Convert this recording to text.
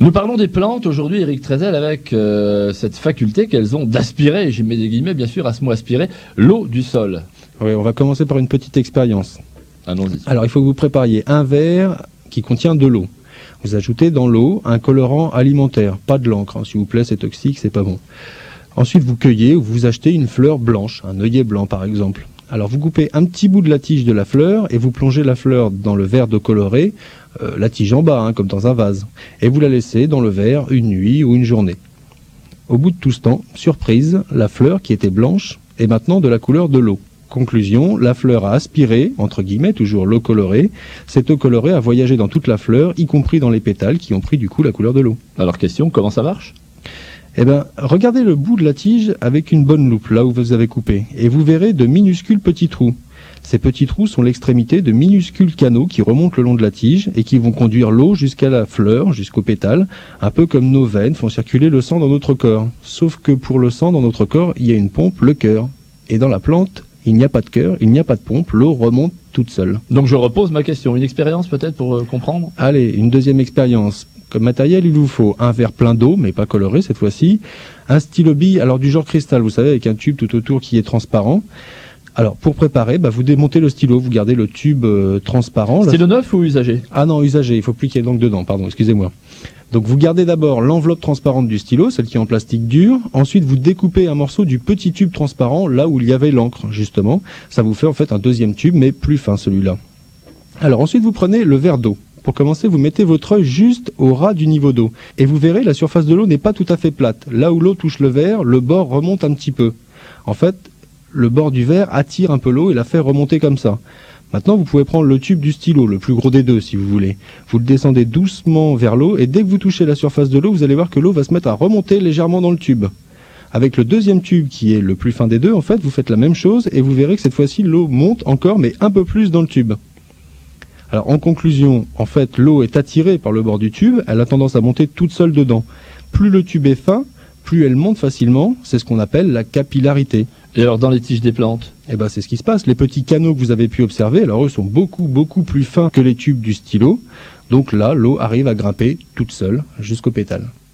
Nous parlons des plantes aujourd'hui, Éric Trézel, avec cette faculté qu'elles ont d'aspirer, j'ai mis des guillemets bien sûr à ce mot aspirer, l'eau du sol. Oui, on va commencer par une petite expérience. Allons-y. Alors il faut que vous prépariez un verre qui contient de l'eau. Vous ajoutez dans l'eau un colorant alimentaire, pas de l'encre, hein, s'il vous plaît, c'est toxique, c'est pas bon. Ensuite vous cueillez ou vous achetez une fleur blanche, un œillet blanc par exemple. Alors vous coupez un petit bout de la tige de la fleur et vous plongez la fleur dans le verre d'eau colorée, la tige en bas, hein, comme dans un vase, et vous la laissez dans le verre une nuit ou une journée. Au bout de tout ce temps, surprise, la fleur qui était blanche est maintenant de la couleur de l'eau. Conclusion, la fleur a aspiré, entre guillemets, toujours l'eau colorée. Cette eau colorée a voyagé dans toute la fleur, y compris dans les pétales qui ont pris du coup la couleur de l'eau. Alors question, comment ça marche ? Eh bien, regardez le bout de la tige avec une bonne loupe, là où vous avez coupé, et vous verrez de minuscules petits trous. Ces petits trous sont l'extrémité de minuscules canaux qui remontent le long de la tige et qui vont conduire l'eau jusqu'à la fleur, jusqu'au pétale, un peu comme nos veines font circuler le sang dans notre corps. Sauf que pour le sang dans notre corps, il y a une pompe, le cœur. Et dans la plante, il n'y a pas de cœur, il n'y a pas de pompe, l'eau remonte toute seule. Donc je repose ma question, une expérience peut-être pour comprendre ? Allez, une deuxième expérience. Comme matériel, il vous faut un verre plein d'eau, mais pas coloré cette fois-ci, un stylo bille, alors du genre cristal, vous savez, avec un tube tout autour qui est transparent. Alors, pour préparer, vous démontez le stylo, vous gardez le tube transparent. Stylo neuf ou usagé ? Ah non, usagé, il faut plus qu'il y ait d'encre dedans, pardon, excusez-moi. Donc vous gardez d'abord l'enveloppe transparente du stylo, celle qui est en plastique dur. Ensuite, vous découpez un morceau du petit tube transparent, là où il y avait l'encre, justement. Ça vous fait en fait un deuxième tube, mais plus fin celui-là. Alors ensuite, vous prenez le verre d'eau. Pour commencer, vous mettez votre œil juste au ras du niveau d'eau. Et vous verrez, la surface de l'eau n'est pas tout à fait plate. Là où l'eau touche le verre, le bord remonte un petit peu. En fait, le bord du verre attire un peu l'eau et la fait remonter comme ça. Maintenant, vous pouvez prendre le tube du stylo, le plus gros des deux si vous voulez. Vous le descendez doucement vers l'eau et dès que vous touchez la surface de l'eau, vous allez voir que l'eau va se mettre à remonter légèrement dans le tube. Avec le deuxième tube qui est le plus fin des deux, en fait, vous faites la même chose et vous verrez que cette fois-ci, l'eau monte encore mais un peu plus dans le tube. Alors en conclusion, en fait, l'eau est attirée par le bord du tube, elle a tendance à monter toute seule dedans. Plus le tube est fin, plus elle monte facilement, c'est ce qu'on appelle la capillarité. Et alors dans les tiges des plantes ? Eh ben c'est ce qui se passe. Les petits canaux que vous avez pu observer, alors eux sont beaucoup plus fins que les tubes du stylo. Donc là, l'eau arrive à grimper toute seule jusqu'au pétale.